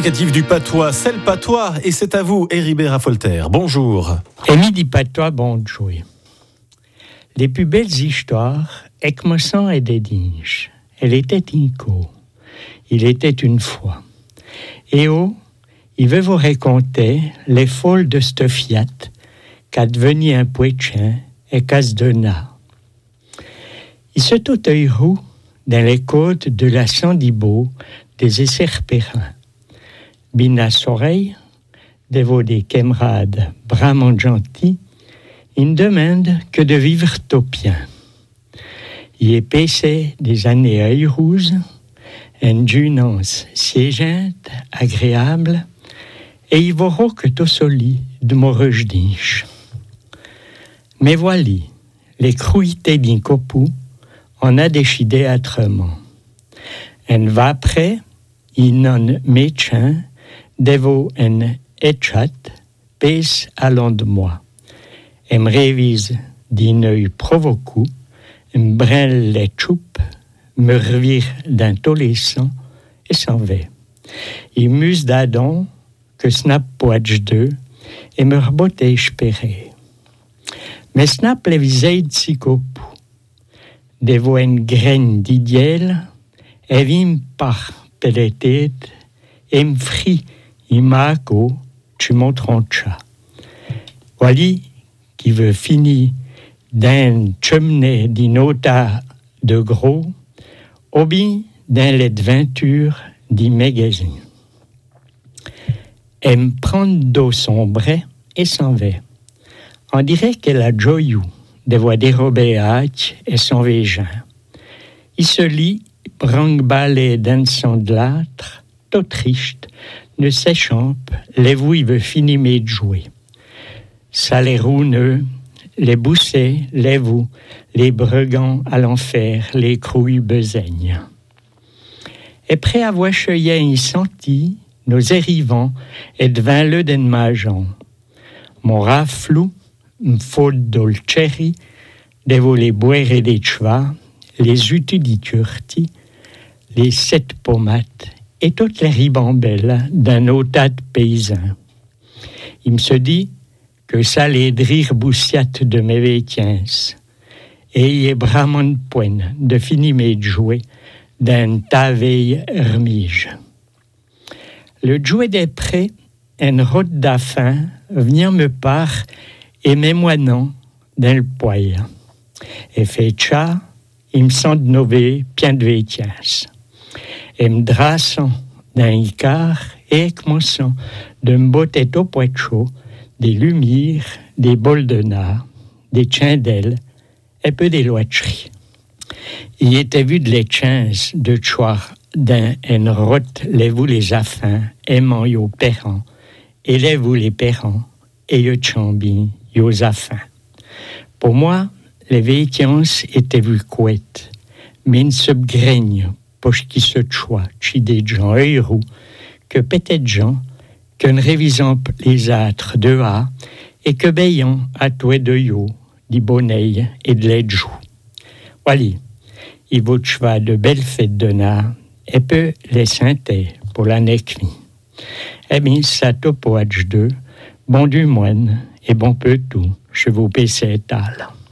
indicatif du patois, c'est le patois, et c'est à vous, Héribert Raffolter. Bonjour. Et midi patois, bon jouer. Les plus belles histoires, Ekmosan et des dinges. Elle était Inco. Il était une fois. Et il veut vous raconter les folles de cette fiat qu'a devenu un poétien et qu'a se donna. Il se tout roux dans les côtes de la Sandibo des Esserpérins. Bina Soreille, dévot des camarades bramant gentils, il demande que de vivre topien. Il est passé des années heureuses, une junance siégeante, agréable, et il verra que tout soli de moreuge d'inch. Mais voilà, les cruités d'un copou, on a décidé autrement. En va après, il non médecin, dévot en échat, pèse allant de moi. Elle me révise d'un œil provoqué, me brûle les choupes, me revire d'un tolescent et s'en va. Il muse d'Adam que snap poage d'eux et me rebotte espéré. Mais snap les visées de psychopou. Dévot une graine d'idiel, et vim par pélétête, et me frit, il m'a tu montrancha. Voilà qui veut finir d'un chemné d'une ota de gros, ou bien d'un lait de venture d'un magasin. Elle me prend d'eau sombre et s'en va. On dirait qu'elle a joyeux de voir dérober Hatch et son végin. Il se lit, branque-balé d'un sandlâtre, tout triste, ne s'échampe, les vous il veut finir de jouer. Ça les rouneux, les boussés, les vous, les bregants à l'enfer, les crouilles besaignes. Et près avoir cheuillé y senti, nos érivants, et devint le den majan. Mon raflou, m'faute dolceri, devo les boire et des chevaux, les utis di turti, les 7 pomates et toutes les ribambelles d'un autat de paysan. Il me se dit que ça les drir boussiat de mes vétiens, et il est bramant poigne de finir de jouer d'un taveille hermige. Le jouet des prés, un rôde d'affin, vient me part et mes moinants dans le poil. Et fait ça, il me sent de nové, bien de vétiens. Et me drassant d'un icar, et commençant de me botter au poids chaud, des lumières, des bols de nard, des chandelles, et peu des loiteries. Il était vu de les chances de choir d'un en route, les vous les affins, aimant yo pérants, et les vous les pérants, et yo chambis, yo affins. Pour moi, les vétiences étaient vues couettes, mais une subgraigne, poche qui se choix, chi des gens heureux, que peut-être gens, qu'en révisant les âtres de A, et que bayant à toi de yo, di bonneille et de l'aide-jou. Voilà, il vaut cheval de belles fêtes de nard, et peu les synthés pour l'année qui vient. Eh bien, ça topoage d'eux, bon du moine, et bon peu tout, je vous paie cet tal.